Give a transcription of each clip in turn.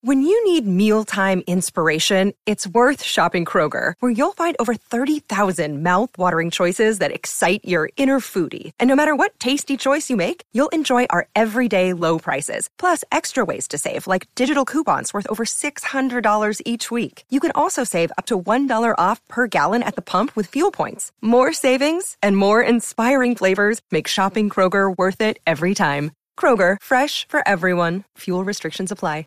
When you need mealtime inspiration, it's worth shopping Kroger, where you'll find over 30,000 mouth-watering choices that excite your inner foodie. And no matter what tasty choice you make, you'll enjoy our everyday low prices, plus extra ways to save, like digital coupons worth over $600 each week. You can also save up to $1 off per gallon at the pump with fuel points. More savings and more inspiring flavors make shopping Kroger worth it every time. Kroger, fresh for everyone. Fuel restrictions apply.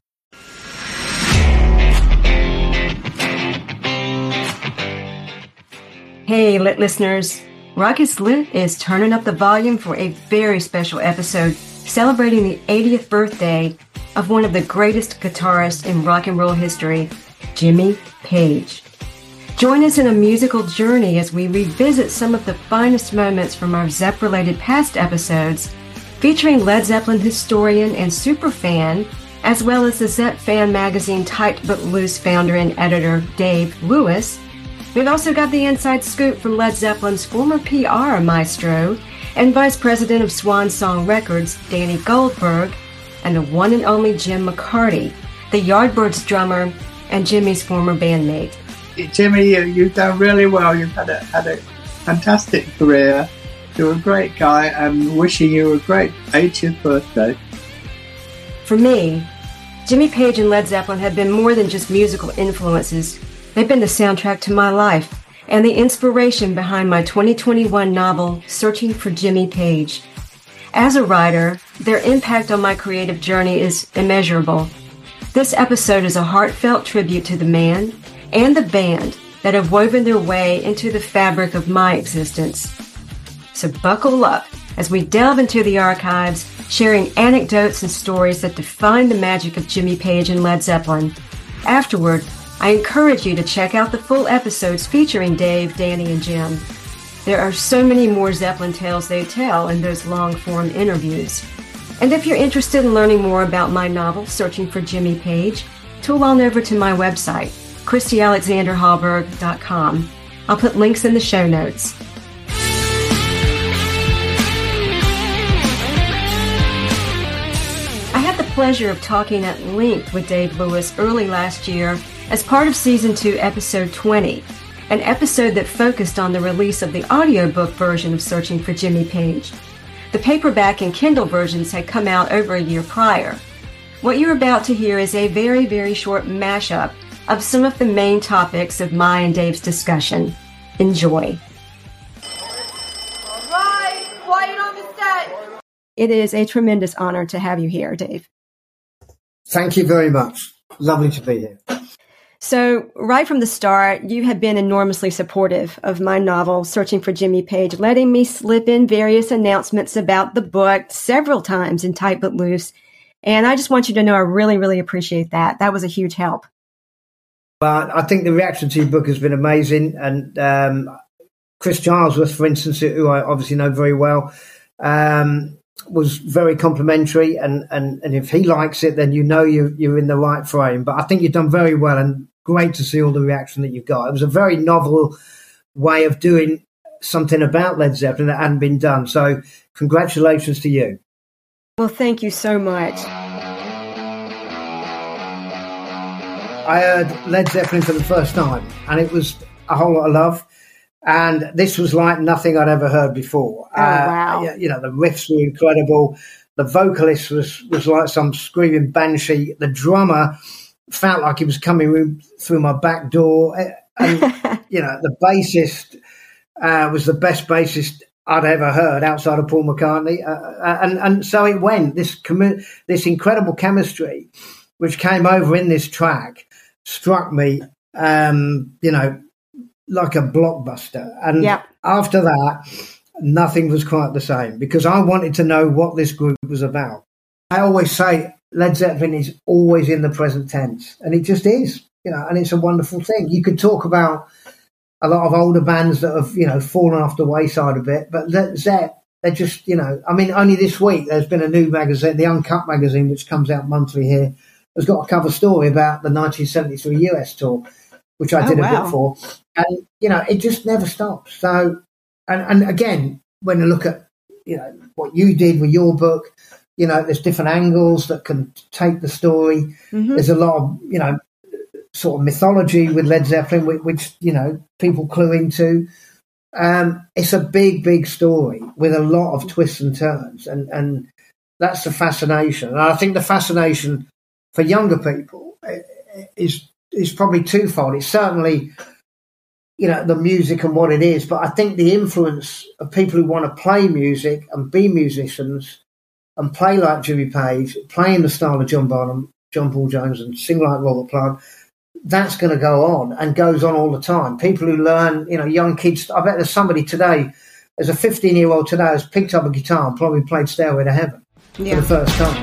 Hey, Lit listeners. Rock is Lit is turning up the volume for a very special episode celebrating the 80th birthday of one of the greatest guitarists in rock and roll history, Jimmy Page. Join us in a musical journey as we revisit some of the finest moments from our Zepp-related past episodes, featuring Led Zeppelin historian and superfan, as well as the Zepp fan magazine Tight But Loose founder and editor Dave Lewis. We've also got the inside scoop from Led Zeppelin's former PR maestro and vice president of Swan Song Records, Danny Goldberg, and the one and only Jim McCarty, the Yardbirds drummer and Jimmy's former bandmate. Jimmy, you've done really well. You've had a fantastic career. You're a great guy. I'm wishing you a great 80th birthday. For me, Jimmy Page and Led Zeppelin have been more than just musical influences. They've been the soundtrack to my life and the inspiration behind my 2021 novel, Searching for Jimmy Page. As a writer, their impact on my creative journey is immeasurable. This episode is a heartfelt tribute to the man and the band that have woven their way into the fabric of my existence. So buckle up as we delve into the archives, sharing anecdotes and stories that define the magic of Jimmy Page and Led Zeppelin. Afterward, I encourage you to check out the full episodes featuring Dave, Danny, and Jim. There are so many more Zeppelin tales they tell in those long-form interviews. And if you're interested in learning more about my novel, Searching for Jimmy Page, tool on over to my website, ChristyAlexanderHallberg.com. I'll put links in the show notes. I had the pleasure of talking at length with Dave Lewis early last year as part of Season 2, Episode 20, an episode that focused on the release of the audiobook version of Searching for Jimmy Page. The paperback and Kindle versions had come out over a year prior. What you're about to hear is a very, very short mashup of some of the main topics of my and Dave's discussion. Enjoy. All right, quiet on the set. It is a tremendous honor to have you here, Dave. Thank you very much. Lovely to be here. So, right from the start, you have been enormously supportive of my novel, Searching for Jimmy Page, letting me slip in various announcements about the book several times in Tight But Loose. And I just want you to know I really, really appreciate that. That was a huge help. Well, I think the reaction to your book has been amazing. And Chris Charlesworth, for instance, who I obviously know very well, was very complimentary. And if he likes it, then you know you're in the right frame. But I think you've done very well, and great to see all the reaction that you've got. It was a very novel way of doing something about Led Zeppelin that hadn't been done. So congratulations to you. Well, thank you so much. I heard Led Zeppelin for the first time, and it was a whole lot of love. And this was like nothing I'd ever heard before. Oh, wow. You know, the riffs were incredible. The vocalist was like some screaming banshee. The drummer felt like he was coming through my back door. And, you know, the bassist was the best bassist I'd ever heard outside of Paul McCartney. And so it went. This incredible chemistry, which came over in this track, struck me, you know, like a blockbuster. And after that, nothing was quite the same, because I wanted to know what this group was about. I always say Led Zeppelin is always in the present tense, and it just is, you know, and it's a wonderful thing. You could talk about a lot of older bands that have, you know, fallen off the wayside a bit, but Led Zepp, they're just, you know, I mean, only this week there's been a new magazine, the Uncut magazine, which comes out monthly here, has got a cover story about the 1973 US tour, which I did a bit for. And, you know, it just never stops. So, and again, when I look at, you know, what you did with your book, there's different angles that can take the story. There's a lot of, sort of mythology with Led Zeppelin, which people clue into. It's a big, big story with a lot of twists and turns, and that's the fascination. And I think the fascination for younger people is probably twofold. It's certainly, the music and what it is, but I think the influence of people who want to play music and be musicians and play like Jimmy Page, play in the style of John Bonham, John Paul Jones, and sing like Robert Plant, that's going to go on and goes on all the time. People who learn, young kids. I bet there's somebody today, there's a 15-year-old today who's picked up a guitar and probably played Stairway to Heaven for the first time.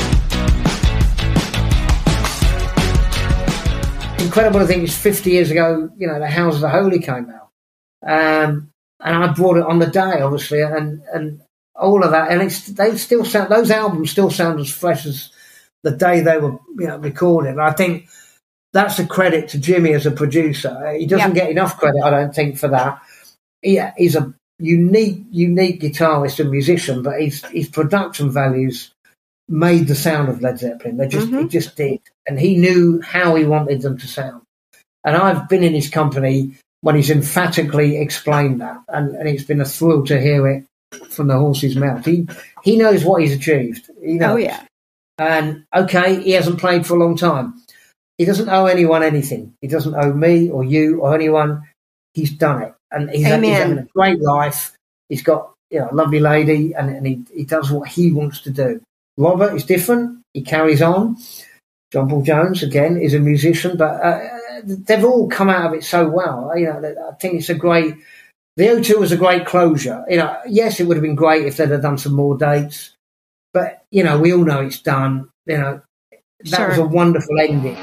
Incredible to think it's 50 years ago, the House of the Holy came out. And I brought it on the day, obviously, and all of that. And those albums still sound as fresh as the day they were, recorded. And I think that's a credit to Jimmy as a producer. He doesn't get enough credit, I don't think, for that. He's a unique guitarist and musician, but his production values made the sound of Led Zeppelin. It just did. And he knew how he wanted them to sound. And I've been in his company when he's emphatically explained that. And it's been a thrill to hear it from the horse's mouth. He knows what he's achieved. He knows. Oh, yeah. And, okay, he hasn't played for a long time. He doesn't owe anyone anything. He doesn't owe me or you or anyone. He's done it. And he's having a great life. He's got a lovely lady, and he does what he wants to do. Robert is different. He carries on. John Paul Jones, again, is a musician, but they've all come out of it so well. I think it's a great... The O2 was a great closure. Yes, it would have been great if they'd have done some more dates, but, we all know it's done. That was a wonderful ending.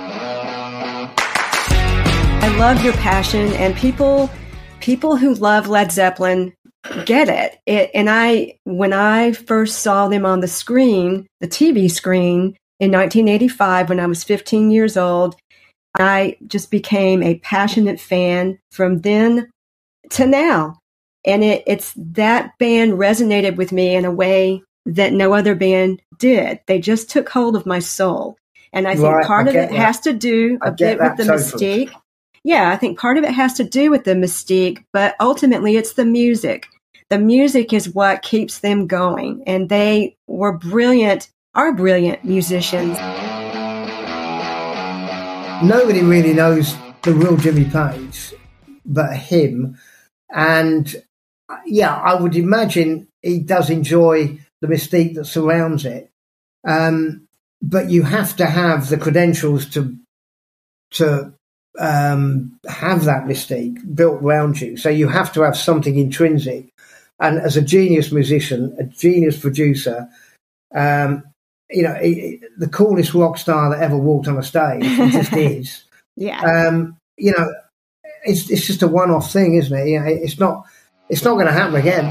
I love your passion, and people who love Led Zeppelin get it. When I first saw them on the screen, the TV screen in 1985, when I was 15 years old, I just became a passionate fan from then to now. And it's that band resonated with me in a way that no other band did. They just took hold of my soul. And I think part of it has to do a bit with the mystique. Yeah, I think part of it has to do with the mystique, but ultimately it's the music. The music is what keeps them going. And they are brilliant musicians. Nobody really knows the real Jimmy Page but him. And I would imagine he does enjoy the mystique that surrounds it. But you have to have the credentials to have that mystique built around you. So you have to have something intrinsic. And as a genius musician, a genius producer, the coolest rock star that ever walked on a stage, he just is. Yeah. It's just a one-off thing, isn't it? It's not going to happen again.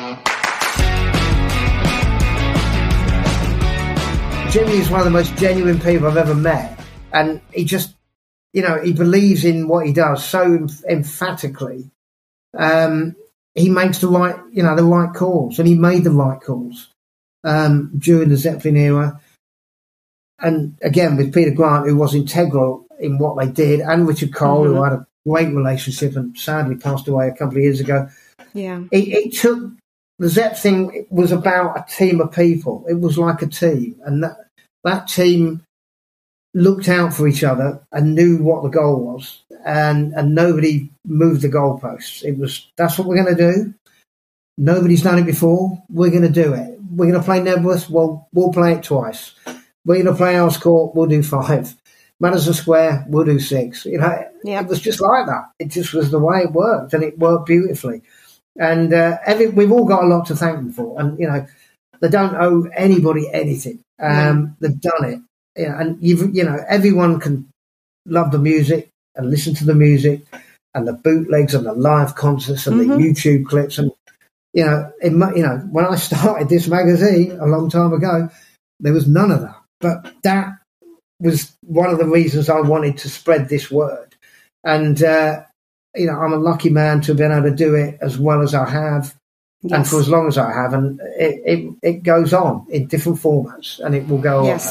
Jimmy is one of the most genuine people I've ever met, and he just, he believes in what he does so emphatically. He makes the right calls, and he made the right calls during the Zeppelin era. And again, with Peter Grant, who was integral in what they did, and Richard Cole, who had a great relationship and sadly passed away a couple of years ago. Yeah, it took the Zepp thing. It was about a team of people. It was like a team, and that team looked out for each other and knew what the goal was, and nobody moved the goalposts. That's what we're going to do. Nobody's done it before. We're going to do it. We're going to play Nebworth. Well, we'll play it twice. We're going to play Earls Court. We'll do 5. Madison Square. We'll do 6. It was just like that. It just was the way it worked, and it worked beautifully. And we've all got a lot to thank them for. And they don't owe anybody anything. They've done it. And everyone can love the music and listen to the music and the bootlegs and the live concerts and the YouTube clips. And when I started this magazine a long time ago, there was none of that. But that was one of the reasons I wanted to spread this word. And I'm a lucky man to have been able to do it as well as I have. and for as long as I have, and it goes on in different formats, and it will go on.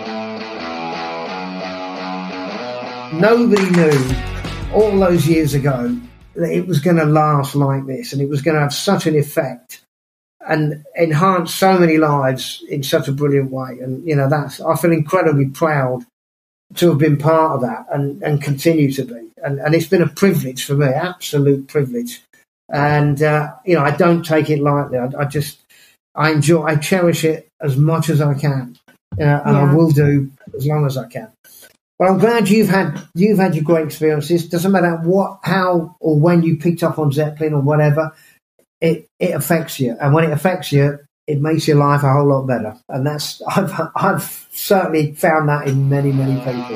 Nobody knew all those years ago that it was going to last like this, and it was going to have such an effect and enhance so many lives in such a brilliant way. And, I feel incredibly proud to have been part of that and continue to be. And it's been a privilege for me, absolute privilege. And, I don't take it lightly. I cherish it as much as I can, and I will do as long as I can. Well, I'm glad you've had your great experiences. Doesn't matter how or when you picked up on Zeppelin or whatever, it affects you. And when it affects you, it makes your life a whole lot better. And I've certainly found that in many, many people.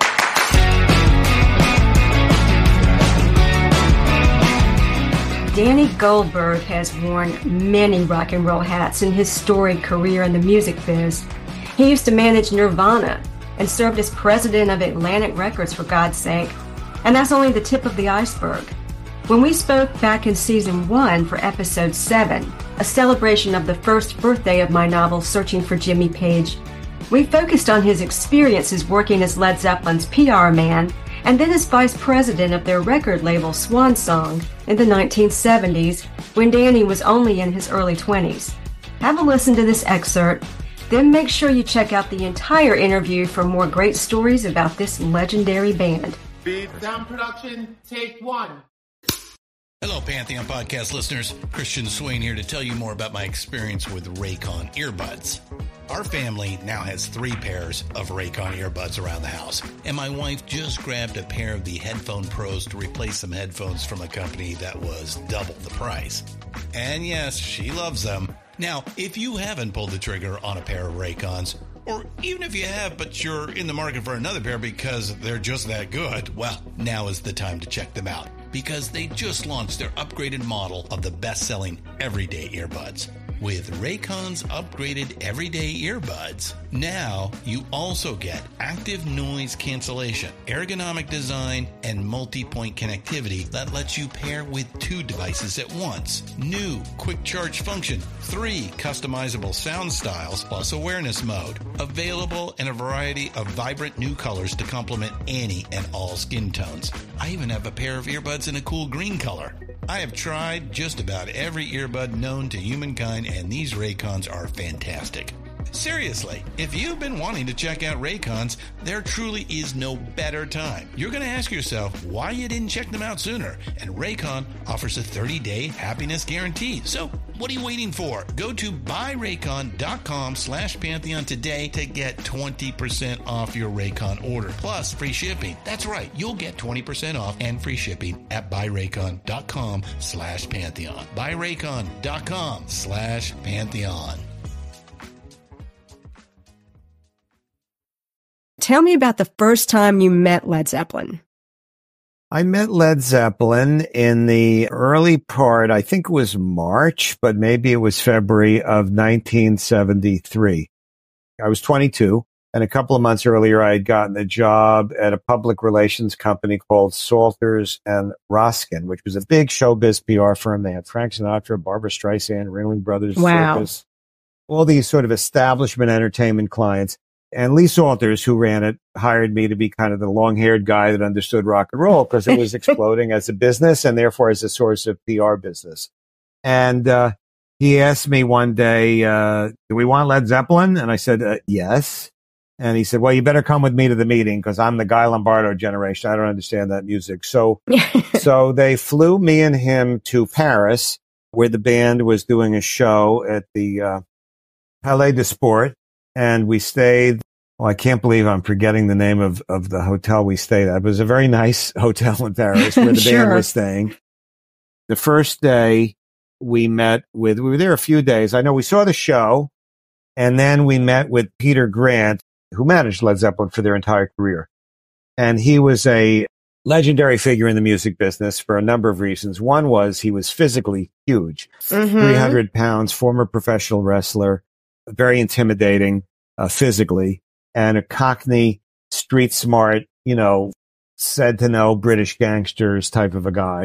Danny Goldberg has worn many rock and roll hats in his storied career in the music biz. He used to manage Nirvana and served as president of Atlantic Records, for God's sake. And that's only the tip of the iceberg. When we spoke back in Season 1 for Episode 7, a celebration of the first birthday of my novel, Searching for Jimmy Page, we focused on his experiences working as Led Zeppelin's PR man and then as vice president of their record label, Swan Song, in the 1970s, when Danny was only in his early 20s. Have a listen to this excerpt, then make sure you check out the entire interview for more great stories about this legendary band. Beat sound production, take one. Hello, Pantheon Podcast listeners. Christian Swain here to tell you more about my experience with Raycon earbuds. Our family now has 3 pairs of Raycon earbuds around the house, and my wife just grabbed a pair of the Headphone Pros to replace some headphones from a company that was double the price. And yes, she loves them. Now, if you haven't pulled the trigger on a pair of Raycons, or even if you have, but you're in the market for another pair because they're just that good, well, now is the time to check them out, because they just launched their upgraded model of the best-selling everyday earbuds. With Raycon's upgraded everyday earbuds, now you also get active noise cancellation, ergonomic design, and multi-point connectivity that lets you pair with 2 devices at once. New quick charge function, 3 customizable sound styles, plus awareness mode. Available in a variety of vibrant new colors to complement any and all skin tones. I even have a pair of earbuds in a cool green color. I have tried just about every earbud known to humankind, and these Raycons are fantastic. Seriously, if you've been wanting to check out Raycons, there truly is no better time. You're going to ask yourself why you didn't check them out sooner, and Raycon offers a 30-day happiness guarantee. So what are you waiting for? Go to buyraycon.com/Pantheon today to get 20% off your Raycon order, plus free shipping. That's right, you'll get 20% off and free shipping at buyraycon.com/Pantheon. buyraycon.com/Pantheon. Tell me about the first time you met Led Zeppelin. I met Led Zeppelin in the early part, I think it was March, but maybe it was February of 1973. I was 22, and a couple of months earlier, I had gotten a job at a public relations company called Salters and Roskin, which was a big showbiz PR firm. They had Frank Sinatra, Barbra Streisand, Ringling Brothers, Circus, all these sort of establishment entertainment clients. And Lee Salters, who ran it, hired me to be kind of the long-haired guy that understood rock and roll because it was exploding as a business and therefore as a source of PR business. And he asked me one day, do we want Led Zeppelin? And I said, yes. And he said, well, you better come with me to the meeting because I'm the Guy Lombardo generation. I don't understand that music. So they flew me and him to Paris, where the band was doing a show at the Palais de Sport. And we stayed, I can't believe I'm forgetting the name of the hotel we stayed at. It was a very nice hotel in Paris where the band was staying. The first day we were there a few days. I know we saw the show, and then we met with Peter Grant, who managed Led Zeppelin for their entire career. And he was a legendary figure in the music business for a number of reasons. One was he was physically huge, 300 pounds, former professional wrestler, very intimidating physically, and a Cockney, street smart, said to know British gangsters type of a guy.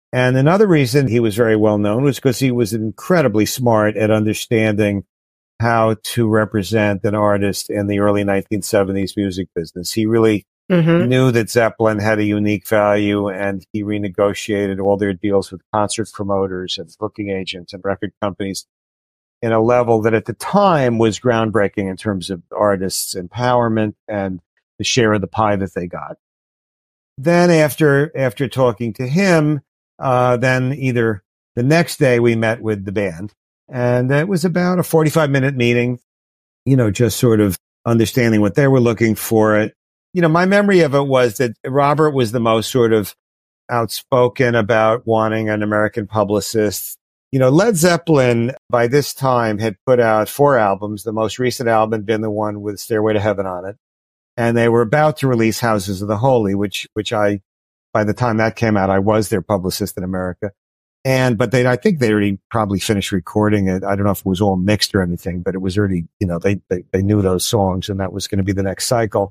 And another reason he was very well known was because he was incredibly smart at understanding how to represent an artist in the early 1970s music business. He really knew that Zeppelin had a unique value, and he renegotiated all their deals with concert promoters and booking agents and record companies in a level that at the time was groundbreaking in terms of artists' empowerment and the share of the pie that they got. Then after talking to him, then either the next day we met with the band, and it was about a 45-minute meeting, just sort of understanding what they were looking for. My memory of it was that Robert was the most sort of outspoken about wanting an American publicist. Led Zeppelin by this time had put out 4 albums, the most recent album had been the one with Stairway to Heaven on it. And they were about to release Houses of the Holy, which I, by the time that came out, I was their publicist in America. But I think they already probably finished recording it. I don't know if it was all mixed or anything, but it was already, they knew those songs, and that was going to be the next cycle.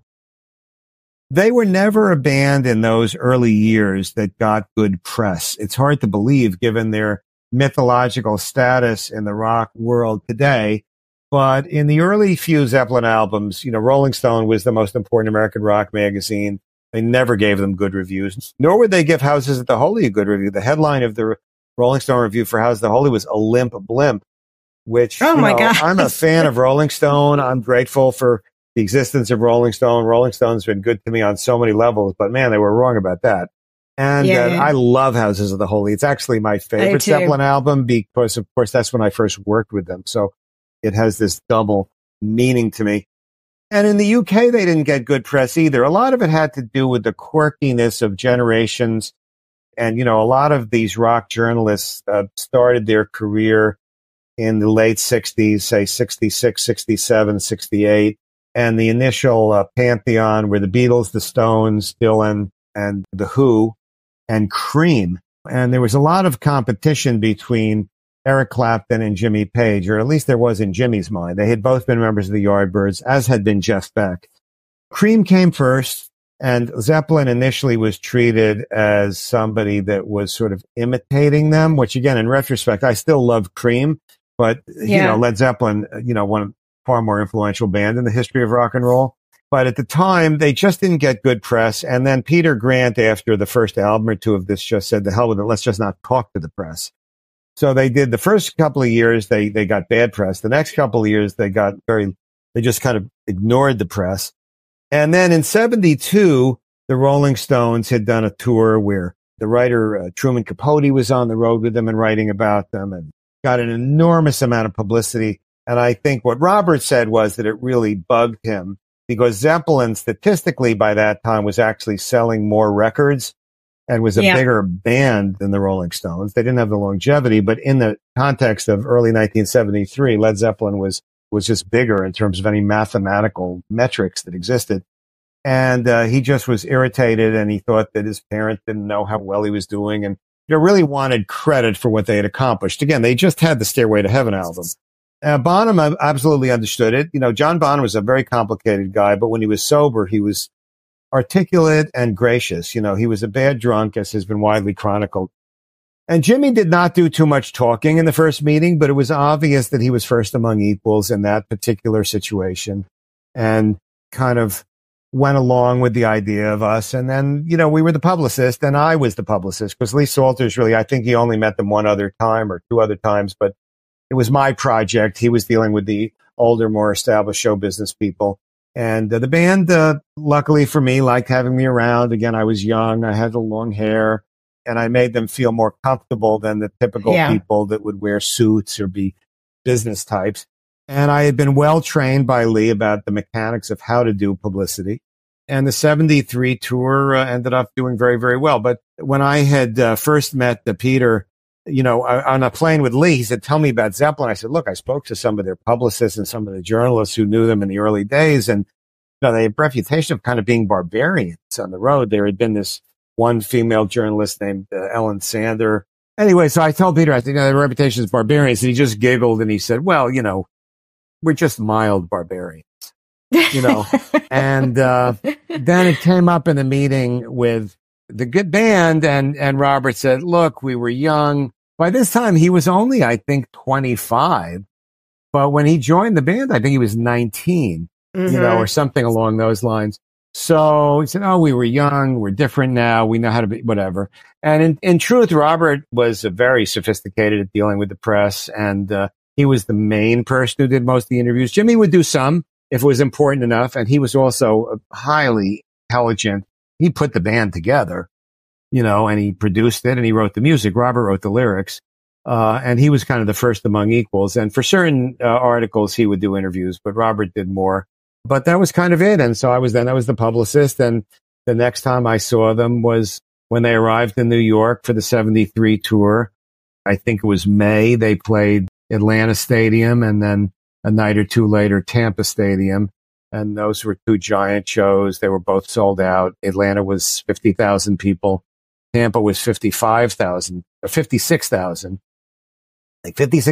They were never a band in those early years that got good press. It's hard to believe given their mythological status in the rock world today. But in the early few Zeppelin albums, Rolling Stone was the most important American rock magazine. They never gave them good reviews, nor would they give Houses of the Holy a good review. The headline of the Rolling Stone review for Houses of the Holy was "A Limp Blimp," which, God. I'm a fan of Rolling Stone. I'm grateful for the existence of Rolling Stone. Rolling Stone's been good to me on so many levels, but man, they were wrong about that. And I love Houses of the Holy. It's actually my favorite Zeppelin album because, of course, that's when I first worked with them. So it has this double meaning to me. And in the UK, they didn't get good press either. A lot of it had to do with the quirkiness of generations. And, a lot of these rock journalists started their career in the late 60s, say 66, 67, 68. And the initial pantheon were the Beatles, the Stones, Dylan, and The Who, and Cream. And there was a lot of competition between Eric Clapton and Jimmy Page, or at least there was in Jimmy's mind. They had both been members of the Yardbirds, as had been Jeff Beck. Cream came first, and Zeppelin initially was treated as somebody that was sort of imitating them, which again, in retrospect, I still love Cream, but, Led Zeppelin, one far more influential band in the history of rock and roll. But at the time, they just didn't get good press. And then Peter Grant, after the first album or two of this, just said, "The hell with it. Let's just not talk to the press." So they did the first couple of years, they got bad press. The next couple of years, they just kind of ignored the press. And then in 72, the Rolling Stones had done a tour where the writer Truman Capote was on the road with them and writing about them, and got an enormous amount of publicity. And I think what Robert said was that it really bugged him because Zeppelin statistically by that time was actually selling more records and was a bigger band than the Rolling Stones. They didn't have the longevity, but in the context of early 1973, Led Zeppelin was just bigger in terms of any mathematical metrics that existed. And he just was irritated, and he thought that his parents didn't know how well he was doing, and really wanted credit for what they had accomplished. Again, they just had the Stairway to Heaven album. Bonham absolutely understood it. John Bonham was a very complicated guy, but when he was sober, he was articulate and gracious. He was a bad drunk, as has been widely chronicled. And Jimmy did not do too much talking in the first meeting, but it was obvious that he was first among equals in that particular situation and kind of went along with the idea of us. And then, we were the publicist and I was the publicist because Lee Salters really, I think he only met them one other time or 2 other times, but it was my project. He was dealing with the older, more established show business people. And the band, luckily for me, liked having me around. Again, I was young. I had the long hair, and I made them feel more comfortable than the typical people that would wear suits or be business types. And I had been well trained by Lee about the mechanics of how to do publicity. And the 73 tour ended up doing very, very well. But when I had first met Peter, on a plane with Lee, he said, "Tell me about Zeppelin." I said, "Look, I spoke to some of their publicists and some of the journalists who knew them in the early days. And, they have a reputation of kind of being barbarians on the road. There had been this one female journalist named Ellen Sander. Anyway, so I told Peter, I think their reputation is barbarians." And he just giggled and he said, "Well, we're just mild barbarians." And then it came up in the meeting with the good band. And Robert said, look, we were young. By this time, he was only, I think, 25. But when he joined the band, I think he was 19, or something along those lines. So he said, oh, we were young. We're different now. We know how to be, whatever. And in truth, Robert was very sophisticated at dealing with the press. And he was the main person who did most of the interviews. Jimmy would do some if it was important enough. And he was also highly intelligent. He put the band together, and he produced it and he wrote the music. Robert wrote the lyrics. And he was kind of the first among equals. And for certain articles, he would do interviews, but Robert did more. But that was kind of it. And so I was the publicist. And the next time I saw them was when they arrived in New York for the 73 tour. I think it was May. They played Atlanta Stadium and then a night or two later, Tampa Stadium. And those were two giant shows. They were both sold out. Atlanta was 50,000 people. Tampa was 55,000 or 56,000. Like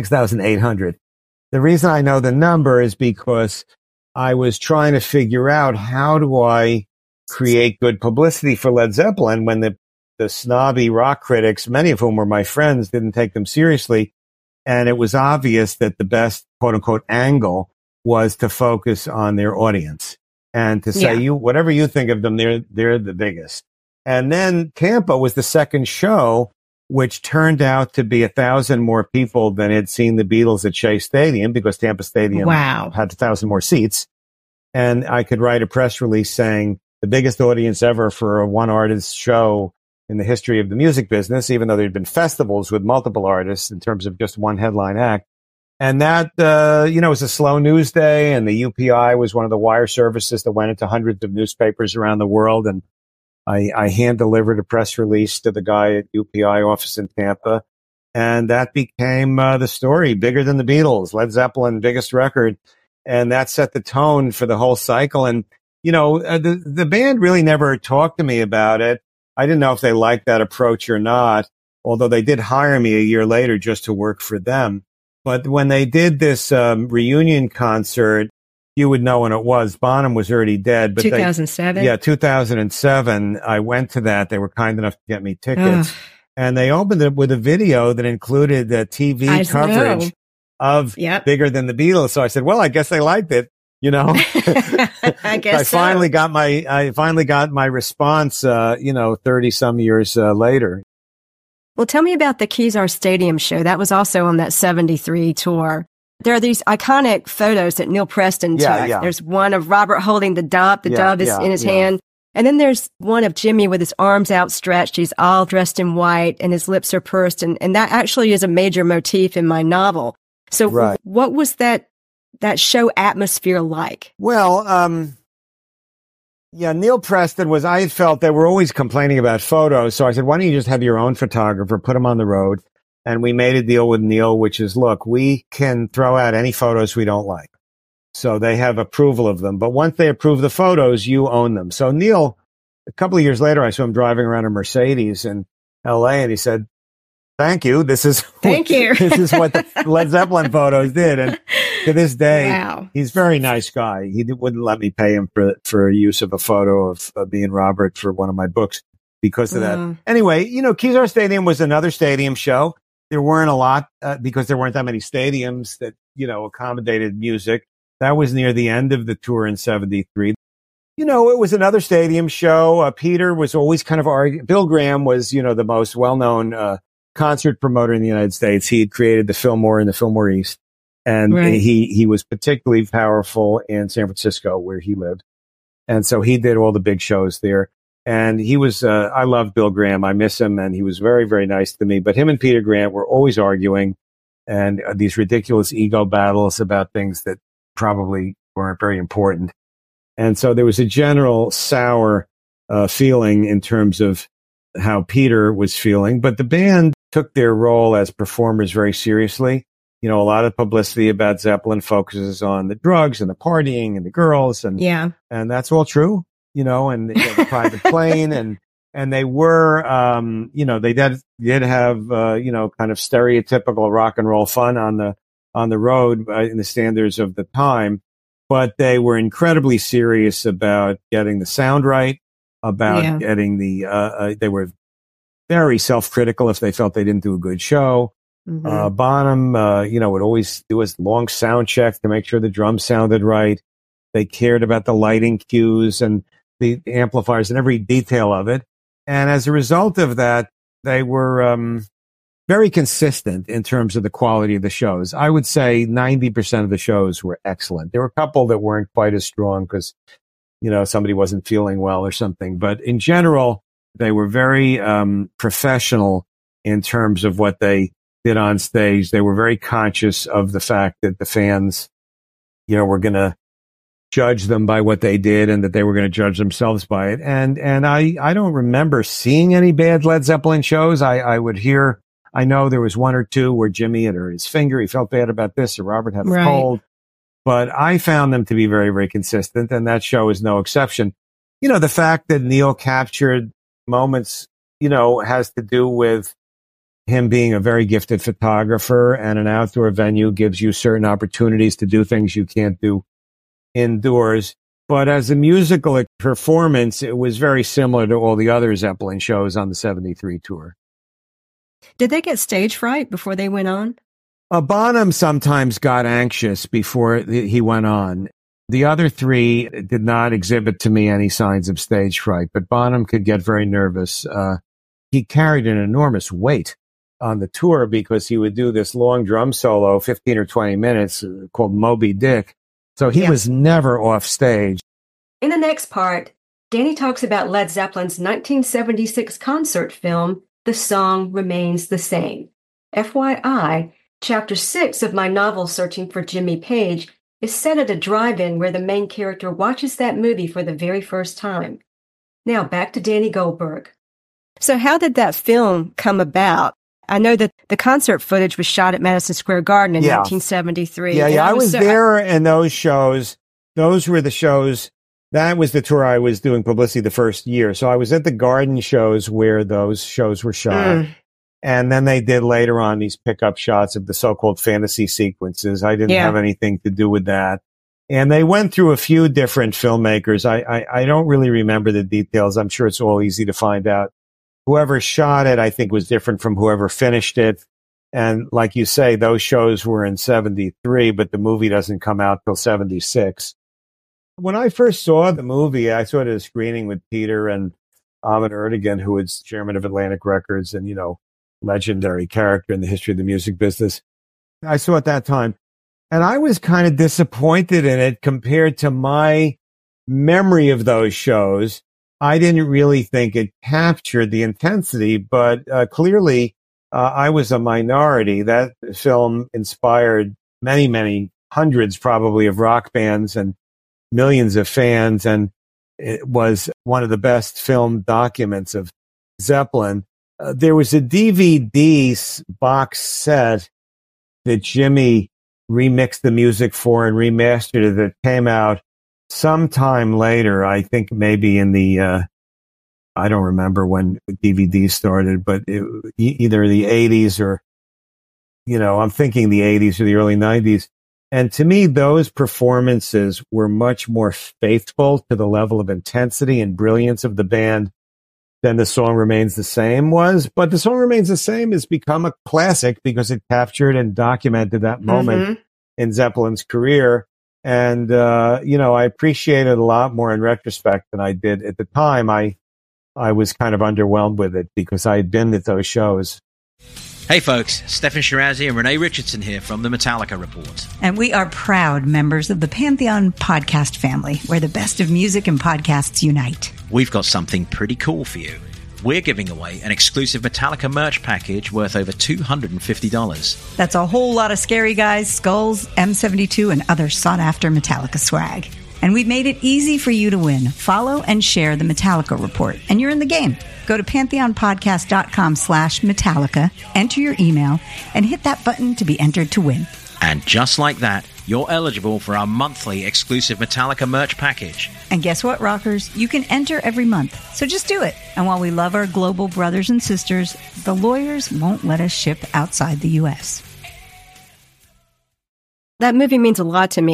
56,800. The reason I know the number is because I was trying to figure out how do I create good publicity for Led Zeppelin when the snobby rock critics, many of whom were my friends, didn't take them seriously. And it was obvious that the best quote unquote angle was to focus on their audience and to say, whatever you think of them, they're the biggest. And then Tampa was the second show, which turned out to be 1,000 more people than had seen the Beatles at Shea Stadium because Tampa Stadium had 1,000 more seats. And I could write a press release saying the biggest audience ever for a one artist show in the history of the music business, even though there'd been festivals with multiple artists in terms of just one headline act. And that, was a slow news day, and the UPI was one of the wire services that went into hundreds of newspapers around the world. And I hand-delivered a press release to the guy at UPI office in Tampa, and that became the story, bigger than the Beatles, Led Zeppelin, biggest record, and that set the tone for the whole cycle. And, the band really never talked to me about it. I didn't know if they liked that approach or not, although they did hire me a year later just to work for them. But when they did this reunion concert, you would know when it was. Bonham was already dead. But 2007? 2007. I went to that. They were kind enough to get me tickets. And they opened it with a video that included TV coverage of Bigger Than the Beatles. So I said, well, I guess they liked it, I guess I finally got my response, 30 some years later. Well, tell me about the Kezar Stadium show. That was also on that 73 tour. There are these iconic photos that Neil Preston took. Yeah. There's one of Robert holding the dove. The dove is in his hand. And then there's one of Jimmy with his arms outstretched. He's all dressed in white and his lips are pursed. And that actually is a major motif in my novel. So what was that show atmosphere like? Well, Neil Preston I felt they were always complaining about photos. So I said, why don't you just have your own photographer, put him on the road? And we made a deal with Neil, which is, look, we can throw out any photos we don't like. So they have approval of them. But once they approve the photos, you own them. So Neil, a couple of years later, I saw him driving around a Mercedes in L.A. and he said, thank you. This is what the Led Zeppelin photos did. And to this day, he's a very nice guy. He wouldn't let me pay him for use of a photo of me and Robert for one of my books because of that. Anyway, Kezar Stadium was another stadium show. There weren't a lot because there weren't that many stadiums that, accommodated music. That was near the end of the tour in 73. It was another stadium show. Peter was always kind of arguing. Bill Graham was, the most well-known concert promoter in the United States. He had created the Fillmore and the Fillmore East. And he was particularly powerful in San Francisco where he lived. And so he did all the big shows there. And he was, I love Bill Graham. I miss him. And he was very, very nice to me. But him and Peter Grant were always arguing and these ridiculous ego battles about things that probably weren't very important. And so there was a general sour feeling in terms of how Peter was feeling. But the band took their role as performers very seriously. A lot of publicity about Zeppelin focuses on the drugs and the partying and the girls. And that's all true. And the private plane and they were, they did have, kind of stereotypical rock and roll fun on the road in the standards of the time, but they were incredibly serious about getting the sound right. about getting they were very self-critical if they felt they didn't do a good show. Bonham, would always do a long sound check to make sure the drums sounded right. They cared about the lighting cues and the amplifiers and every detail of it. And as a result of that, they were very consistent in terms of the quality of the shows. I would say 90% of the shows were excellent. There were a couple that weren't quite as strong because, somebody wasn't feeling well or something. But in general, they were very professional in terms of what they did on stage. They were very conscious of the fact that the fans, were going to judge them by what they did and that they were going to judge themselves by it. And I don't remember seeing any bad Led Zeppelin shows. I know there was one or two where Jimmy had hurt his finger. He felt bad about this, or Robert had a cold. But I found them to be very, very consistent, and that show is no exception. The fact that Neil captured moments, has to do with him being a very gifted photographer, and an outdoor venue gives you certain opportunities to do things you can't do indoors. But as a musical performance, it was very similar to all the other Zeppelin shows on the 73 tour. Did they get stage fright before they went on? Bonham sometimes got anxious before he went on. The other three did not exhibit to me any signs of stage fright, but Bonham could get very nervous. He carried an enormous weight on the tour because he would do this long drum solo, 15 or 20 minutes, called Moby Dick. So he was never off stage. In the next part, Danny talks about Led Zeppelin's 1976 concert film, The Song Remains the Same. FYI, Chapter 6 of my novel, Searching for Jimmy Page, is set at a drive-in where the main character watches that movie for the very first time. Now back to Danny Goldberg. So how did that film come about? I know that the concert footage was shot at Madison Square Garden in 1973. I was there in those shows. Those were the shows. That was the tour I was doing publicity the first year. So I was at the Garden shows where those shows were shot. And then they did later on these pickup shots of the so-called fantasy sequences. I didn't have anything to do with that. And they went through a few different filmmakers. I don't really remember the details. I'm sure it's all easy to find out. Whoever shot it, I think, was different from whoever finished it. And like you say, those shows were in 73, but the movie doesn't come out till 76. When I first saw the movie, I saw it at a screening with Peter and Ahmet Ertegun, who was chairman of Atlantic Records and, legendary character in the history of the music business. I saw it at that time, and I was kind of disappointed in it compared to my memory of those shows. I didn't really think it captured the intensity, but clearly I was a minority. That film inspired many, many hundreds probably of rock bands and millions of fans, and it was one of the best film documents of Zeppelin. There was a DVD box set that Jimmy remixed the music for and remastered it that came out sometime later. I think maybe in the, I don't remember when DVD started, but either the 80s or, I'm thinking the 80s or the early 90s. And to me, those performances were much more faithful to the level of intensity and brilliance of the band than The Song Remains the Same was. But The Song Remains the Same has become a classic because it captured and documented that moment in Zeppelin's career. And, I appreciate it a lot more in retrospect than I did at the time. I was kind of underwhelmed with it because I had been at those shows. Hey folks, Stefan Shirazi and Renee Richardson here from the Metallica Report. And we are proud members of the Pantheon podcast family, where the best of music and podcasts unite. We've got something pretty cool for you. We're giving away an exclusive Metallica merch package worth over $250. That's a whole lot of Scary Guys, skulls, M72, and other sought-after Metallica swag. And we've made it easy for you to win. Follow and share the Metallica Report, and you're in the game. Go to pantheonpodcast.com/Metallica, enter your email, and hit that button to be entered to win. And just like that, you're eligible for our monthly exclusive Metallica merch package. And guess what, rockers? You can enter every month, so just do it. And while we love our global brothers and sisters, the lawyers won't let us ship outside the U.S. That movie means a lot to me.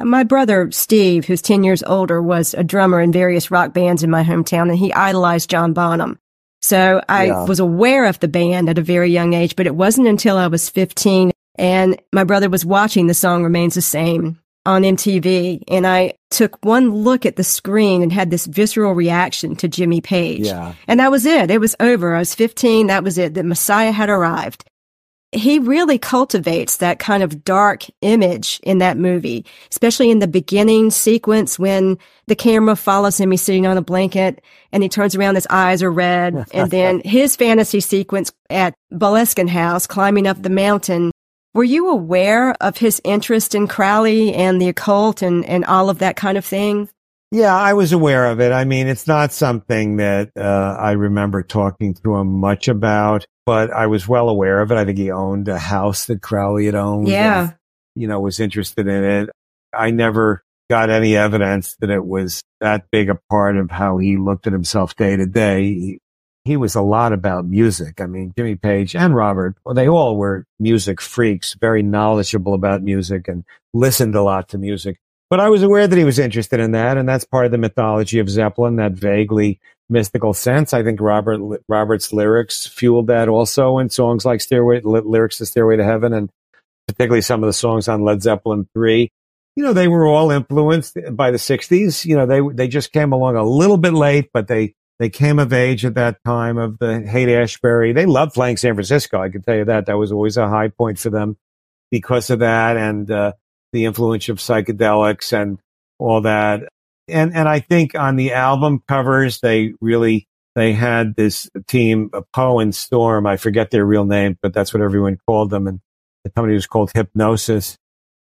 My brother, Steve, who's 10 years older, was a drummer in various rock bands in my hometown, and he idolized John Bonham. So I was aware of the band at a very young age, but it wasn't until I was 15 and my brother was watching The Song Remains the Same on MTV, and I took one look at the screen and had this visceral reaction to Jimmy Page. Yeah. And that was it. It was over. I was 15. That was it. The Messiah had arrived. He really cultivates that kind of dark image in that movie, especially in the beginning sequence when the camera follows him. He's sitting on a blanket and he turns around, his eyes are red. And then his fantasy sequence at Boleskine House, climbing up the mountain. Were you aware of his interest in Crowley and the occult and all of that kind of thing? Yeah, I was aware of it. I mean, it's not something that I remember talking to him much about, but I was well aware of it. I think he owned a house that Crowley had owned. Yeah. And, was interested in it. I never got any evidence that it was that big a part of how he looked at himself day to day. He was a lot about music. I mean, Jimmy Page and Robert, they all were music freaks, very knowledgeable about music and listened a lot to music. But I was aware that he was interested in that, and that's part of the mythology of Zeppelin, that vaguely mystical sense. I think Robert's lyrics fueled that also in songs like lyrics to Stairway to Heaven, and particularly some of the songs on Led Zeppelin 3. They were all influenced by the 60s. They just came along a little bit late, but they came of age at that time of the Haight-Ashbury. They loved playing San Francisco. I can tell you that. That was always a high point for them because of that and the influence of psychedelics and all that. And I think on the album covers, they had this team, Poe and Storm. I forget their real name, but that's what everyone called them. And the company was called Hipgnosis,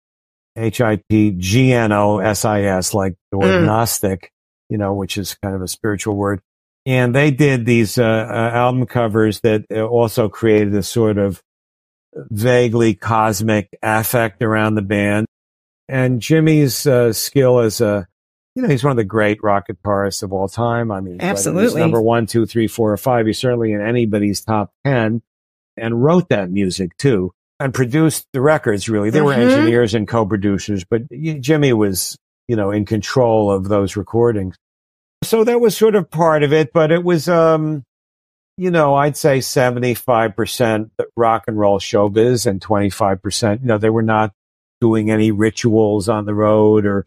Hipgnosis, like the word Gnostic, which is kind of a spiritual word. And they did these album covers that also created a sort of vaguely cosmic affect around the band. And Jimmy's skill as he's one of the great rock guitarists of all time. I mean, absolutely. Number 1, 2, 3, 4, or 5. He's certainly in anybody's top 10, and wrote that music too, and produced the records. Really, there were engineers and co-producers, but Jimmy was, in control of those recordings. So that was sort of part of it, but it was, I'd say 75% rock and roll showbiz and 25%, they were not doing any rituals on the road or,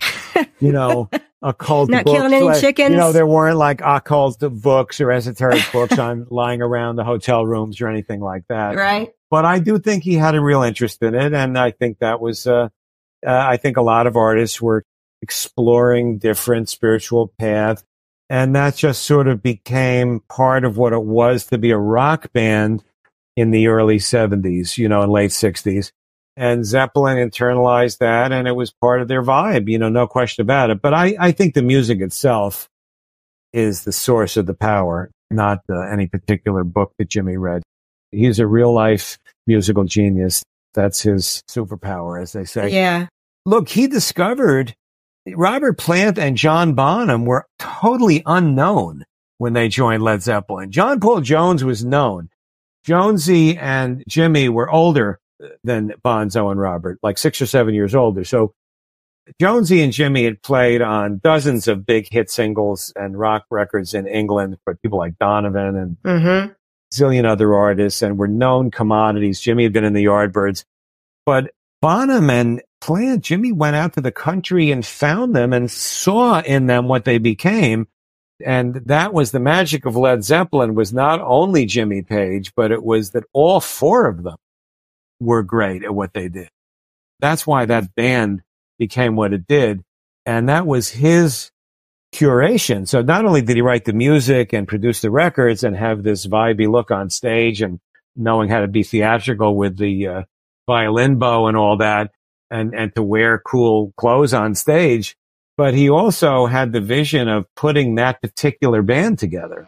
occult not books. Killing any chickens. There weren't like occult books or esoteric books on lying around the hotel rooms or anything like that. Right. But I do think he had a real interest in it. And I think that was, I think a lot of artists were exploring different spiritual paths. And that just sort of became part of what it was to be a rock band in the early 70s, and late 60s. And Zeppelin internalized that, and it was part of their vibe, no question about it. But I think the music itself is the source of the power, not any particular book that Jimmy read. He's a real-life musical genius. That's his superpower, as they say. Yeah. Look, he discovered Robert Plant and John Bonham were totally unknown when they joined Led Zeppelin. John Paul Jones was known. Jonesy and Jimmy were older than Bonzo and Robert, like 6 or 7 years older. So Jonesy and Jimmy had played on dozens of big hit singles and rock records in England for people like Donovan and a zillion other artists, and were known commodities. Jimmy had been in the Yardbirds. But Bonham and Plant, Jimmy went out to the country and found them and saw in them what they became. And that was the magic of Led Zeppelin, was not only Jimmy Page, but it was that all 4 of them were great at what they did. That's why that band became what it did. And that was his curation. So not only did he write the music and produce the records and have this vibey look on stage and knowing how to be theatrical with the violin bow and all that, and to wear cool clothes on stage, but he also had the vision of putting that particular band together.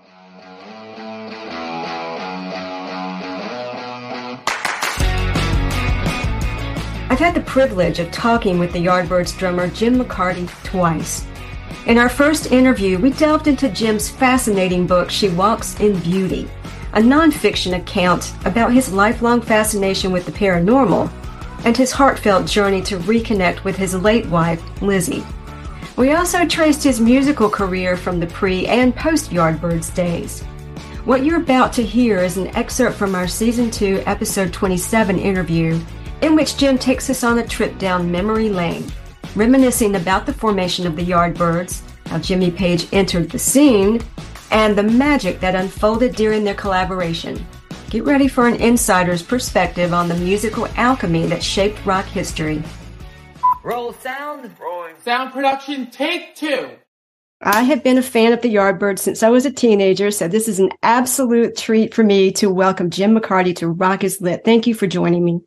I've had the privilege of talking with the Yardbirds drummer Jim McCarty twice. In our first interview, we delved into Jim's fascinating book, She Walks in Beauty, a nonfiction account about his lifelong fascination with the paranormal, and his heartfelt journey to reconnect with his late wife, Lizzie. We also traced his musical career from the pre- and post-Yardbirds days. What you're about to hear is an excerpt from our Season 2, Episode 27 interview, in which Jim takes us on a trip down memory lane, reminiscing about the formation of the Yardbirds, how Jimmy Page entered the scene, and the magic that unfolded during their collaboration. Get ready for an insider's perspective on the musical alchemy that shaped rock history. Roll sound. Rolling. Sound production, take 2. I have been a fan of the Yardbirds since I was a teenager, so this is an absolute treat for me to welcome Jim McCarty to Rock is Lit. Thank you for joining me.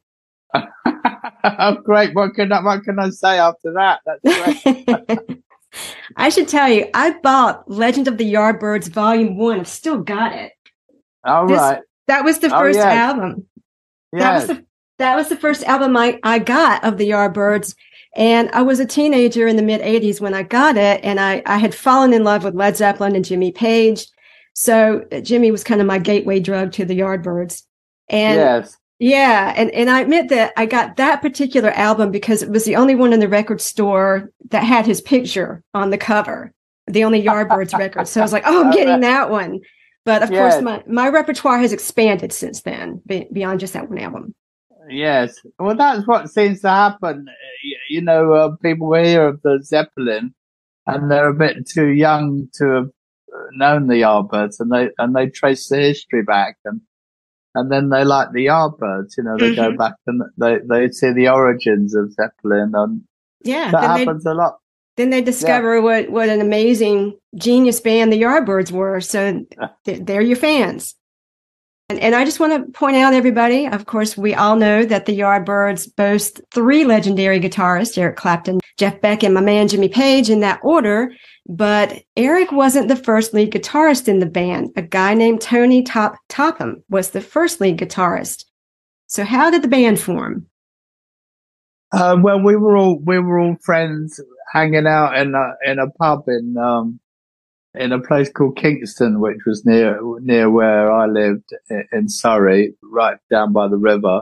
Oh, great. What can I say after that? That's great. I should tell you, I bought Legend of the Yardbirds Volume 1. I've still got it. Right. That was the first album. Yes. That was the first album I got of the Yardbirds. And I was a teenager in the mid-'80s when I got it. And I had fallen in love with Led Zeppelin and Jimmy Page. So Jimmy was kind of my gateway drug to the Yardbirds. And yes. Yeah. And I admit that I got that particular album because it was the only one in the record store that had his picture on the cover, the only Yardbirds record. So I was like, oh, I'm getting that one. But of course, my repertoire has expanded since then, beyond just that one album. Yes. Well, that's what seems to happen. You know, people hear of the Zeppelin and they're a bit too young to have known the Yardbirds, and they trace the history back, and then they like the Yardbirds, you know, they go back and they see the origins of Zeppelin, and that happens a lot. Then they discover what an amazing genius band the Yardbirds were. So they're your fans. And I just want to point out, everybody, of course, we all know that the Yardbirds boast 3 legendary guitarists, Eric Clapton, Jeff Beck, and my man Jimmy Page, in that order. But Eric wasn't the first lead guitarist in the band. A guy named Tony Topham was the first lead guitarist. So how did the band form? Well, we were all friends hanging out in a pub in a place called Kingston, which was near where I lived in Surrey, right down by the river.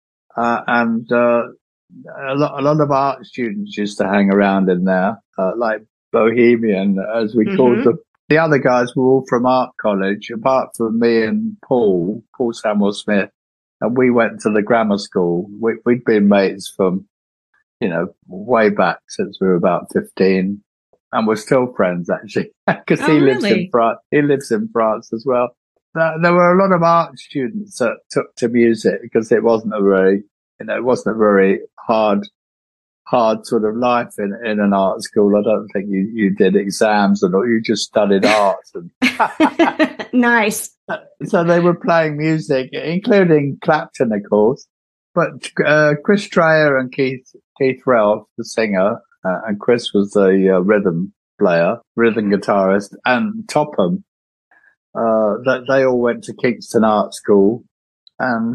And a lot of art students used to hang around in there, like Bohemian, as we called them. The other guys were all from art college, apart from me and Paul Samuel Smith. And we went to the grammar school. We'd been mates from, you know, way back since we were about 15. And we're still friends, actually, because he lives in France. He lives in France as well. There were a lot of art students that took to music because it wasn't a very hard sort of life in an art school. I don't think you did exams and all. You just studied art. And Nice. So they were playing music, including Clapton, of course. But Chris Dreyer and Keith Relf, the singer, and Chris was the rhythm guitarist, and Topham, they all went to Kingston Art School. And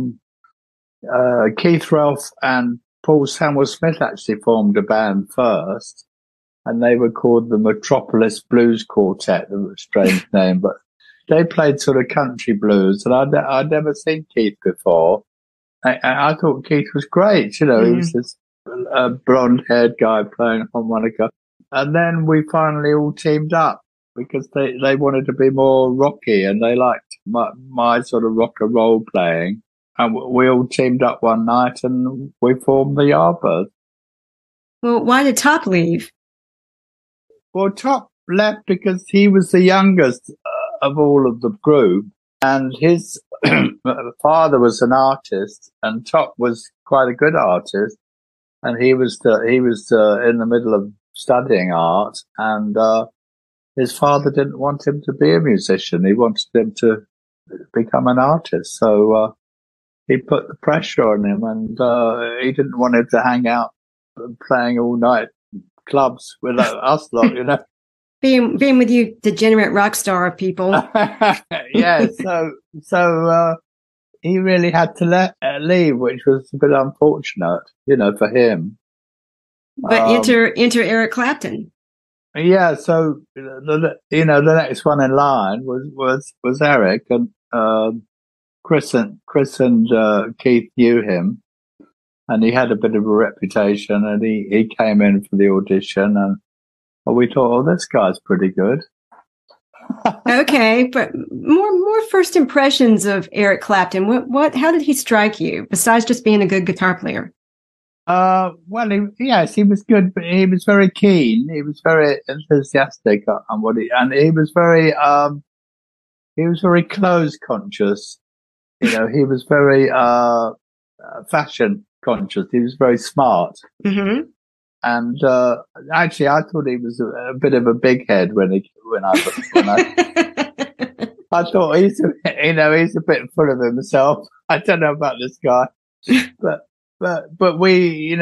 Keith Relf and Paul Samuel Smith actually formed a band first, and they were called the Metropolis Blues Quartet. A strange name, but they played sort of country blues, and I'd never seen Keith before. I thought Keith was great. You know, he was this blonde-haired guy playing harmonica. And then we finally all teamed up because they wanted to be more rocky, and they liked my sort of rock and roll playing. And we all teamed up one night and we formed the Yardbirds. Well, why did Top leave? Well, Top left because he was the youngest of all of the group, and his father was an artist, and Top was quite a good artist, and he was in the middle of studying art, and his father didn't want him to be a musician. He wanted him to become an artist, so he put the pressure on him, and he didn't want him to hang out playing all night clubs with us lot, you know. Being with you, degenerate rock star people. Yeah, so he really had to leave, which was a bit unfortunate, you know, for him. But enter Eric Clapton. Yeah, so the next one in line was Eric, and Chris and Keith knew him, and he had a bit of a reputation, and he came in for the audition, and we thought, oh, this guy's pretty good. Okay, but more first impressions of Eric Clapton. How did he strike you besides just being a good guitar player? Well, he was good, but he was very keen. He was very enthusiastic on and he was very clothes conscious. You know, he was very fashion conscious. He was very smart. Mm-hmm. And actually, I thought he was a bit of a big head when I thought he's a bit full of himself. I don't know about this guy, but we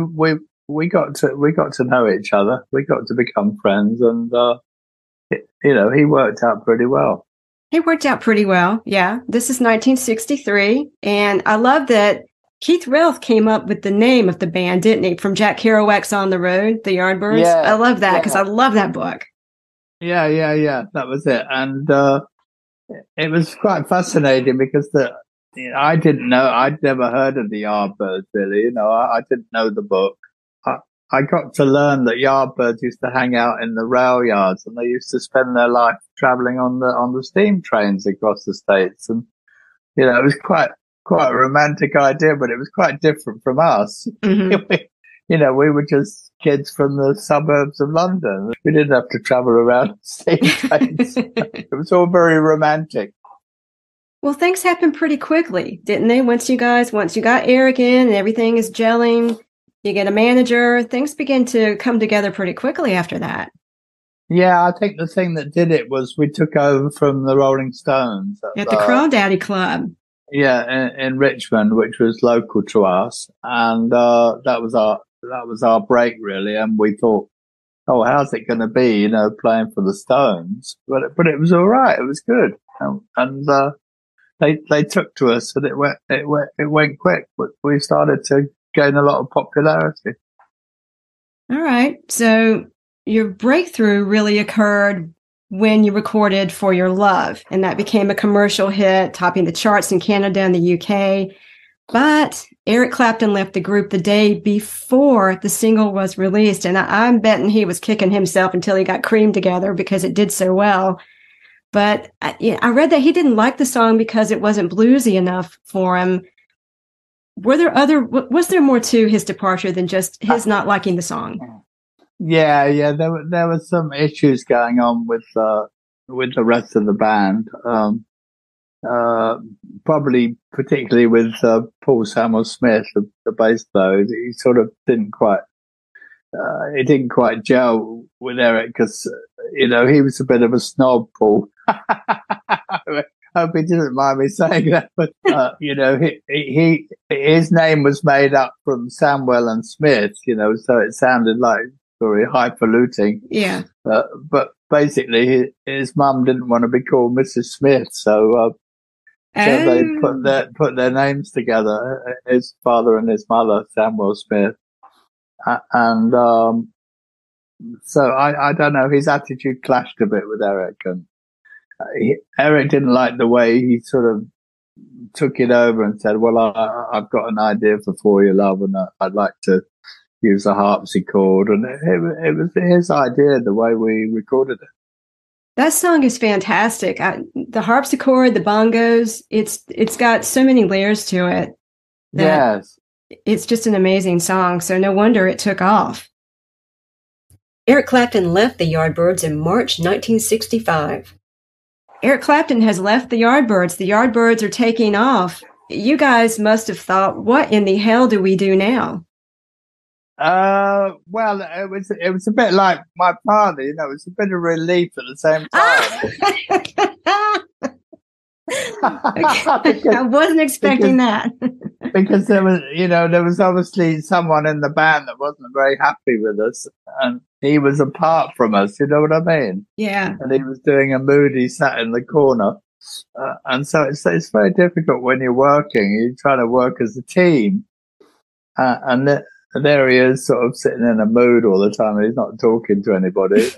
got to know each other. We got to become friends, and he worked out pretty well. He worked out pretty well. Yeah, this is 1963, and I love that. Keith Relf came up with the name of the band, didn't he? From Jack Kerouac's On the Road, the Yardbirds. Yeah, I love that because I love that book. Yeah. That was it. And it was quite fascinating because I didn't know, I'd never heard of the Yardbirds, really. You know, I didn't know the book. I got to learn that Yardbirds used to hang out in the rail yards, and they used to spend their life traveling on the steam trains across the States. And, you know, it was quite a romantic idea, but it was quite different from us. Mm-hmm. We were just kids from the suburbs of London. We didn't have to travel around steam trains. It was all very romantic. Well, things happened pretty quickly, didn't they? Once you got Eric in and everything is gelling, you get a manager, things begin to come together pretty quickly after that. Yeah, I think the thing that did it was we took over from the Rolling Stones. At the Crawdaddy Club. Yeah, in Richmond, which was local to us, and that was our break really. And we thought, oh, how's it going to be, playing for the Stones? But it was all right. It was good, and they took to us, and it went quick. But we started to gain a lot of popularity. All right, so your breakthrough really occurred when you recorded For Your Love, and that became a commercial hit, topping the charts in Canada and the UK. But Eric Clapton left the group the day before the single was released, and I'm betting he was kicking himself until he got Cream together because it did so well. But I read that he didn't like the song because it wasn't bluesy enough for him. Was there more to his departure than just his not liking the song? Yeah. There were some issues going on with the rest of the band. Probably particularly with Paul Samwell-Smith, the bass player. He sort of didn't quite gel with Eric because he was a bit of a snob, Paul. I hope he didn't mind me saying that, but his name was made up from Samwell and Smith, so it sounded like very highfalutin. Yeah. But basically, his mum didn't want to be called Mrs. Smith, so they put their names together. His father and his mother, Samwell Smith, and so I don't know. His attitude clashed a bit with Eric, and Eric didn't like the way he sort of took it over and said, "Well, I've got an idea for Your Love, and I'd like to use a harpsichord," and it was his idea, the way we recorded it. That song is fantastic. The harpsichord, the bongos, it's got so many layers to it. Yes. It's just an amazing song, so no wonder it took off. Eric Clapton left the Yardbirds in March 1965. Eric Clapton has left the Yardbirds. The Yardbirds are taking off. You guys must have thought, what in the hell do we do now? Well, it was a bit like my father, it was a bit of relief at the same time. I wasn't expecting that. Because there was obviously someone in the band that wasn't very happy with us, and he was apart from us, you know what I mean? Yeah. And he was doing a moody sat in the corner. And so it's very difficult when you're working. You're trying to work as a team. And there he is, sort of sitting in a mood all the time. And he's not talking to anybody.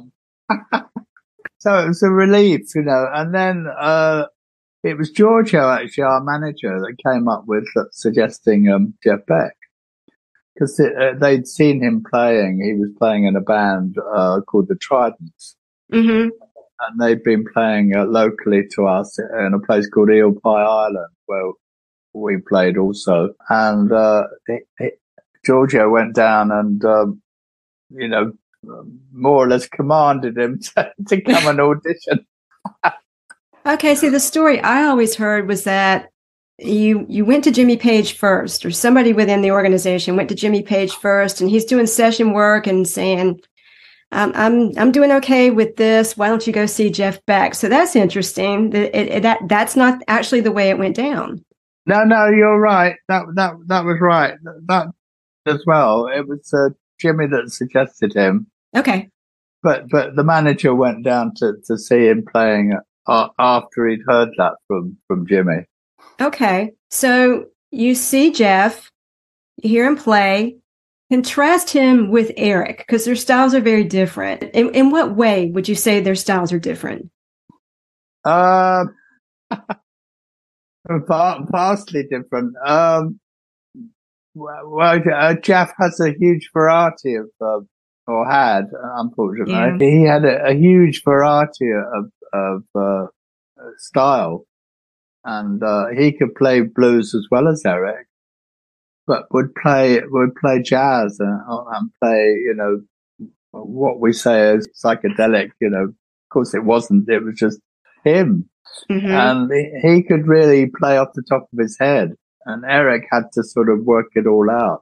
So it was a relief, And then it was Giorgio, actually, our manager, that came up with suggesting Jeff Beck. because they'd seen him playing. He was playing in a band called the Tridents. Mm-hmm. And they'd been playing locally to us in a place called Eel Pie Island, where we played also. And Giorgio went down and, more or less commanded him to come and audition. Okay, see, the story I always heard was that you went to Jimmy Page first, or somebody within the organization went to Jimmy Page first, and he's doing session work and saying, I'm doing okay with this. Why don't you go see Jeff Beck? So that's interesting. That's not actually the way it went down. No, you're right. That was right. That as well. It was Jimmy that suggested him. Okay. But the manager went down to see him playing after he'd heard that from Jimmy. Okay. So you see Jeff, you hear him play. Contrast him with Eric, because their styles are very different. In what way would you say their styles are different? Vastly different. Jeff has a huge variety of, or had, unfortunately. Yeah. He had a huge variety of style, and he could play blues as well as Eric. But would play jazz and play, what we say is psychedelic. Of course it wasn't. It was just him, and he could really play off the top of his head. And Eric had to sort of work it all out.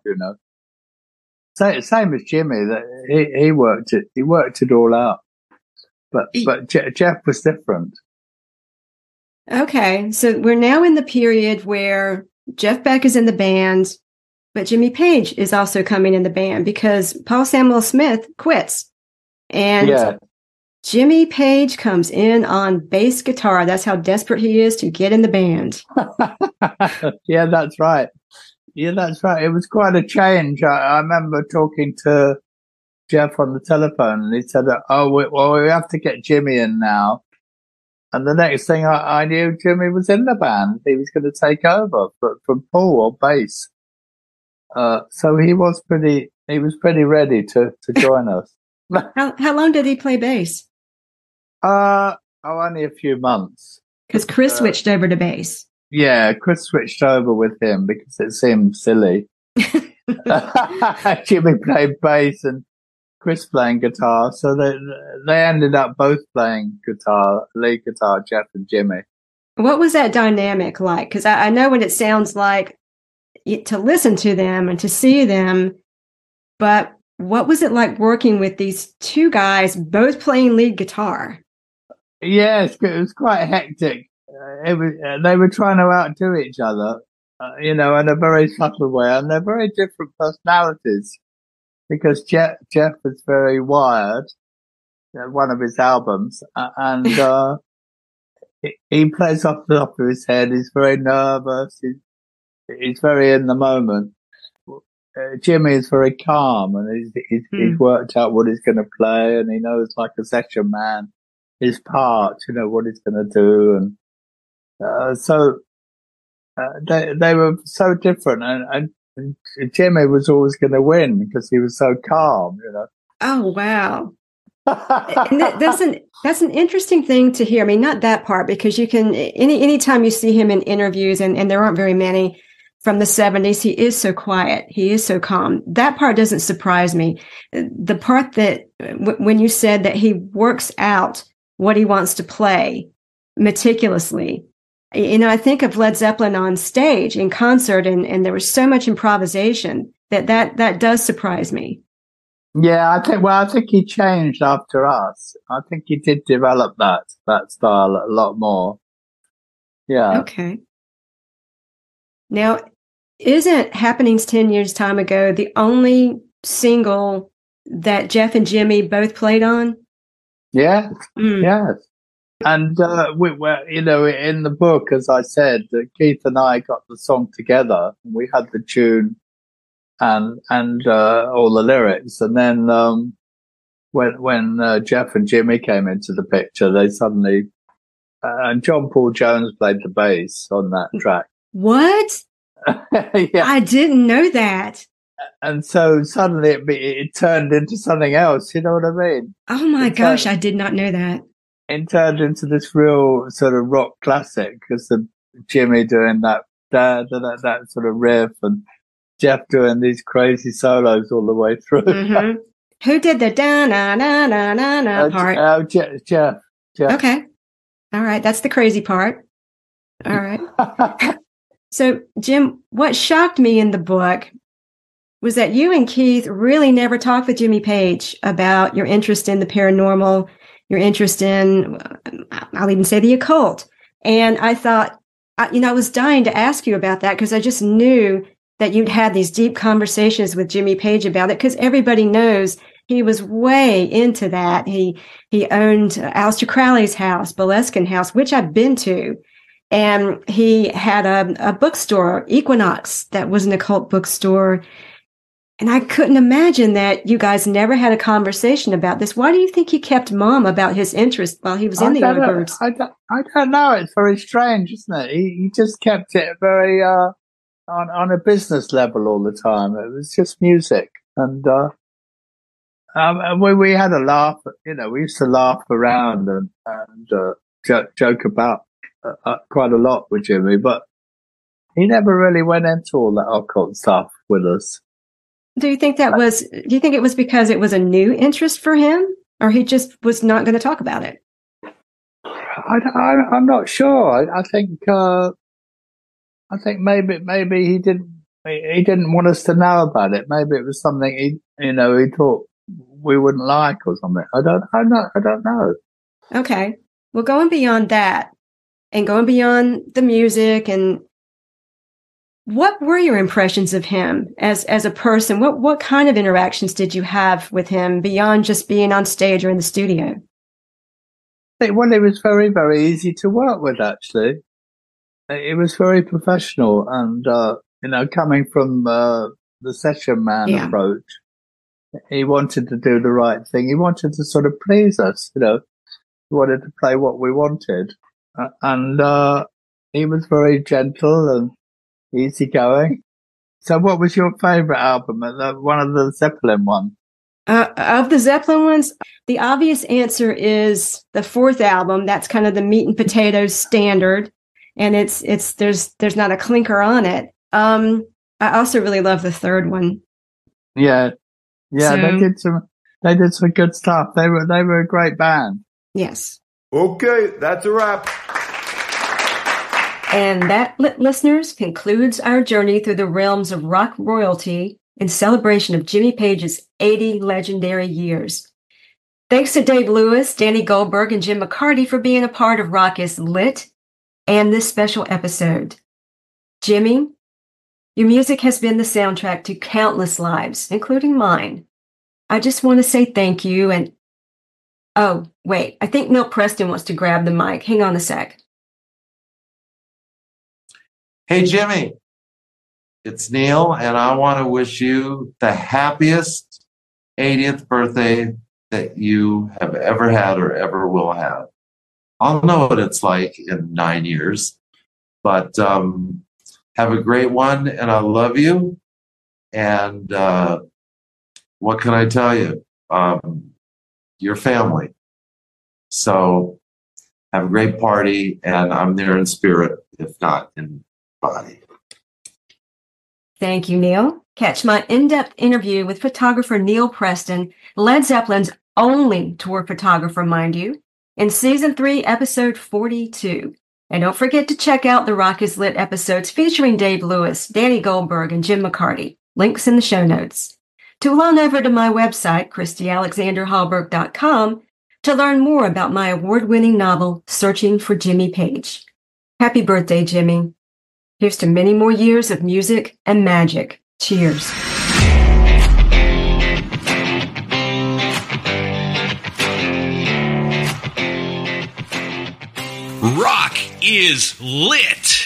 Same as Jimmy. That he worked it all out. But Jeff was different. Okay, so we're now in the period where Jeff Beck is in the band. But Jimmy Page is also coming in the band because Paul Samuel Smith quits. And Jimmy Page comes in on bass guitar. That's how desperate he is to get in the band. Yeah, that's right. It was quite a change. I remember talking to Jeff on the telephone, and he said, we have to get Jimmy in now. And the next thing I knew, Jimmy was in the band. He was going to take over from Paul on bass. So he was pretty ready to join us. How long did he play bass? Only a few months. Because Chris switched over to bass. Yeah, Chris switched over with him because it seemed silly. Jimmy played bass and Chris playing guitar, so they ended up both playing lead guitar, Jeff and Jimmy. What was that dynamic like? Because I know what it sounds like to listen to them and to see them, but what was it like working with these two guys both playing lead guitar? Yes, it was quite hectic. They were trying to outdo each other, in a very subtle way, and they're very different personalities. Because Jeff is very wired, one of his albums, and he plays off the top of his head. He's very nervous. He's very in the moment. Jimmy is very calm, and he's worked out what he's going to play, and he knows, like a session man, his part, what he's going to do. And so they were so different, and Jimmy was always going to win because he was so calm, Oh, wow. And that's an interesting thing to hear. I mean, not that part, because you can, anytime you see him in interviews, and there aren't very many from the 70s, he is so quiet. He is so calm. That part doesn't surprise me. The part that when you said that he works out what he wants to play meticulously, I think of Led Zeppelin on stage in concert, and there was so much improvisation that does surprise me. Yeah, I think he changed after us. I think he did develop that style a lot more. Yeah. Okay. Now, isn't Happenings 10 Years Time Ago the only single that Jeff and Jimmy both played on? Yes. Yes. And we were, in the book, as I said, Keith and I got the song together. We had the tune and all the lyrics. And then when Jeff and Jimmy came into the picture, they suddenly and John Paul Jones played the bass on that track. What? Yeah. I didn't know that. And so suddenly it turned into something else. You know what I mean? Oh my gosh, I did not know that. It turned into this real sort of rock classic because of Jimmy doing that sort of riff and Jeff doing these crazy solos all the way through. Mm-hmm. Who did the da na na na na na part? Jeff. Okay. All right. That's the crazy part. All right. So, Jim, what shocked me in the book was that you and Keith really never talked with Jimmy Page about your interest in the paranormal, your interest in, I'll even say the occult. And I thought, I was dying to ask you about that because I just knew that you'd had these deep conversations with Jimmy Page about it because everybody knows he was way into that. He owned Aleister Crowley's house, Boleskine House, which I've been to. And he had a bookstore, Equinox, that was an occult bookstore. And I couldn't imagine that you guys never had a conversation about this. Why do you think he kept Mom about his interest while he was in the Yardbirds? I don't know. It's very strange, isn't it? He just kept it very on a business level all the time. It was just music, and we had a laugh. We used to laugh around and joke about quite a lot with Jimmy, but he never really went into all that occult stuff with us. Do you think it was because it was a new interest for him, or he just was not going to talk about it? I'm not sure. I think maybe he didn't want us to know about it. Maybe it was something he thought we wouldn't like or something. I don't know. Okay. Well, going beyond that and going beyond the music, and what were your impressions of him as a person? What kind of interactions did you have with him beyond just being on stage or in the studio? Well, it was very, very easy to work with, actually. It was very professional and, coming from the session man approach, he wanted to do the right thing. He wanted to sort of please us, He wanted to play what we wanted. And he was very gentle and easygoing. So what was your favorite album? One of the Zeppelin ones? Of the Zeppelin ones, the obvious answer is the fourth album. That's kind of the meat and potatoes standard. And there's not a clinker on it. I also really love the third one. Yeah. So, they did some good stuff. They were a great band. Yes. Okay, that's a wrap. And that, listeners, concludes our journey through the realms of rock royalty in celebration of Jimmy Page's 80 legendary years. Thanks to Dave Lewis, Danny Goldberg, and Jim McCarty for being a part of Rock is Lit and this special episode. Jimmy, your music has been the soundtrack to countless lives, including mine. I just want to say thank you. And oh, wait, I think Neil Preston wants to grab the mic. Hang on a sec. Hey, Jimmy, it's Neil, and I want to wish you the happiest 80th birthday that you have ever had or ever will have. I'll know what it's like in 9 years, but have a great one, and I love you. And what can I tell you? Your family. So have a great party, and I'm there in spirit, if not in body. Thank you, Neil. Catch my in-depth interview with photographer Neil Preston, Led Zeppelin's only tour photographer, mind you, in Season 3, Episode 42. And don't forget to check out the Rock is Lit episodes featuring Dave Lewis, Danny Goldberg, and Jim McCarty. Links in the show notes. Tool on over to my website, ChristyAlexanderHallberg.com, to learn more about my award-winning novel, Searching for Jimmy Page. Happy birthday, Jimmy. Here's to many more years of music and magic. Cheers. Rock is lit.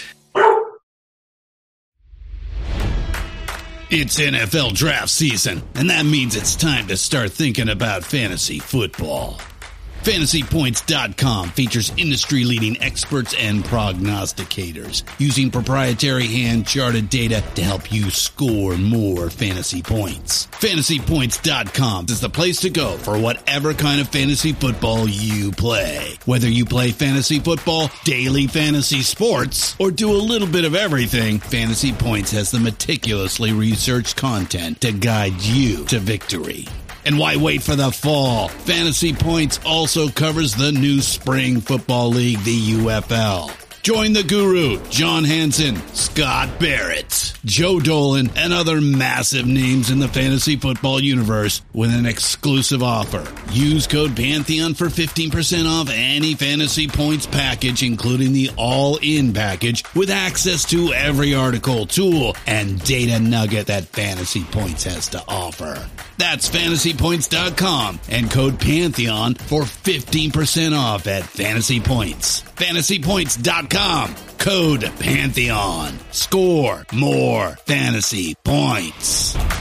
It's NFL draft season, and that means it's time to start thinking about fantasy football. FantasyPoints.com features industry-leading experts and prognosticators using proprietary hand-charted data to help you score more fantasy points. FantasyPoints.com is the place to go for whatever kind of fantasy football you play. Whether you play fantasy football, daily fantasy sports, or do a little bit of everything, Fantasy Points has the meticulously researched content to guide you to victory. And why wait for the fall? Fantasy Points also covers the new spring football league, the UFL. Join the guru, John Hansen, Scott Barrett, Joe Dolan, and other massive names in the fantasy football universe with an exclusive offer. Use code Pantheon for 15% off any Fantasy Points package, including the all-in package, with access to every article, tool, and data nugget that Fantasy Points has to offer. That's FantasyPoints.com and code Pantheon for 15% off at Fantasy Points. FantasyPoints.com, code Pantheon. Score more fantasy points.